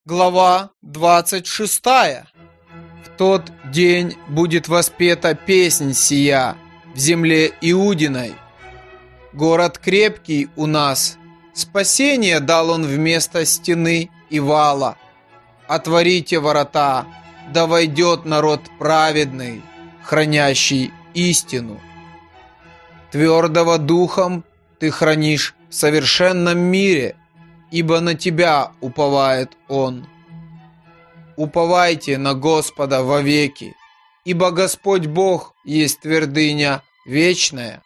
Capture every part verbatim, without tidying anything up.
Глава двадцать шестая. В тот день будет воспета песнь сия в земле Иудиной. Город крепкий у нас, спасение дал он вместо стены и вала. Отворите ворота, да войдет народ праведный, хранящий истину. Твердого духом ты хранишь в совершенном мире, ибо на тебя уповает Он. Уповайте на Господа вовеки, ибо Господь Бог есть твердыня вечная.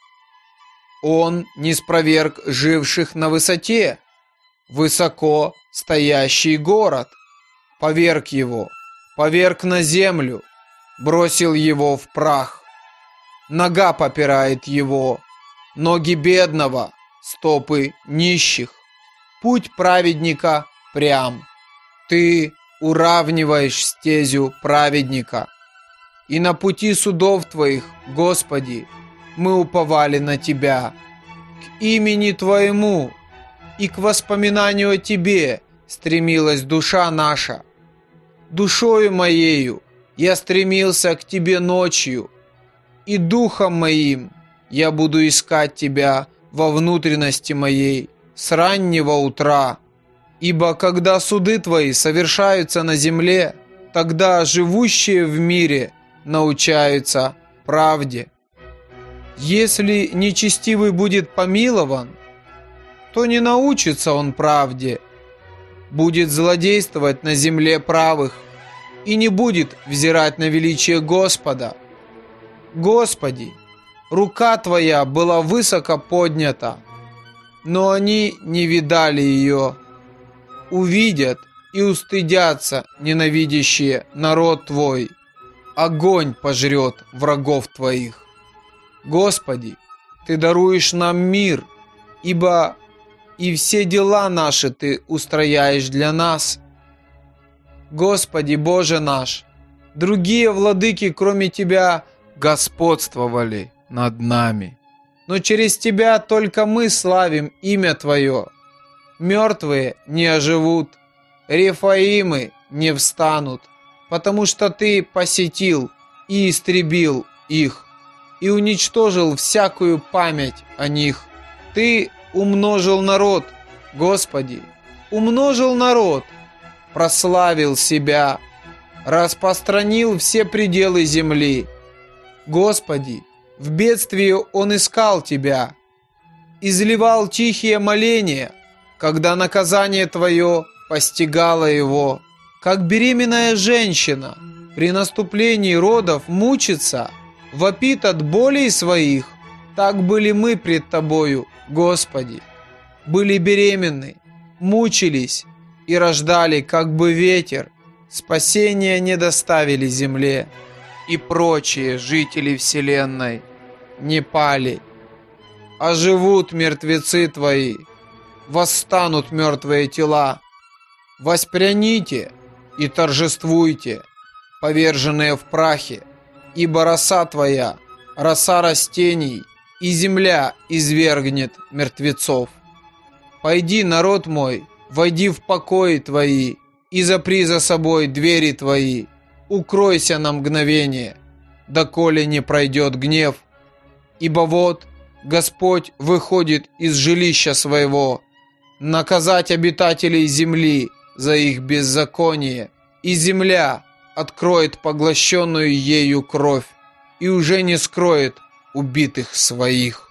Он не спроверг живших на высоте, высоко стоящий город, поверг его, поверг на землю, бросил его в прах. Нога попирает его, ноги бедного, стопы нищих. Путь праведника прям. Ты уравниваешь стезю праведника. И на пути судов Твоих, Господи, мы уповали на Тебя. К имени Твоему и к воспоминанию о Тебе стремилась душа наша. Душою моею я стремился к Тебе ночью, и духом моим я буду искать Тебя во внутренности моей с раннего утра, ибо когда суды Твои совершаются на земле, тогда живущие в мире научаются правде. Если нечестивый будет помилован, то не научится он правде, будет злодействовать на земле правых и не будет взирать на величие Господа. Господи, рука Твоя была высоко поднята, но они не видали ее. Увидят и устыдятся ненавидящие народ Твой. Огонь пожрет врагов Твоих. Господи, Ты даруешь нам мир, ибо и все дела наши Ты устрояешь для нас. Господи Боже наш, другие владыки, кроме Тебя, господствовали над нами. Но через Тебя только мы славим имя Твое. Мертвые не оживут, рефаимы не встанут, потому что Ты посетил и истребил их, и уничтожил всякую память о них. Ты умножил народ, Господи, умножил народ, прославил себя, распространил все пределы земли. Господи, в бедствии он искал Тебя, изливал тихие моления, когда наказание Твое постигало его. Как беременная женщина при наступлении родов мучится, вопит от болей своих, так были мы пред Тобою, Господи. Были беременны, мучились и рождали, как бы ветер, спасения не доставили земле. И прочие жители вселенной не пали. Оживут мертвецы Твои, восстанут мертвые тела. Воспряните и торжествуйте, поверженные в прахе, ибо роса Твоя, роса растений, и земля извергнет мертвецов. Пойди, народ мой, войди в покои Твои, и запри за собой двери Твои. Укройся на мгновение, доколе не пройдет гнев. Ибо вот Господь выходит из жилища своего, наказать обитателей земли за их беззаконие, и земля откроет поглощенную ею кровь, и уже не скроет убитых своих.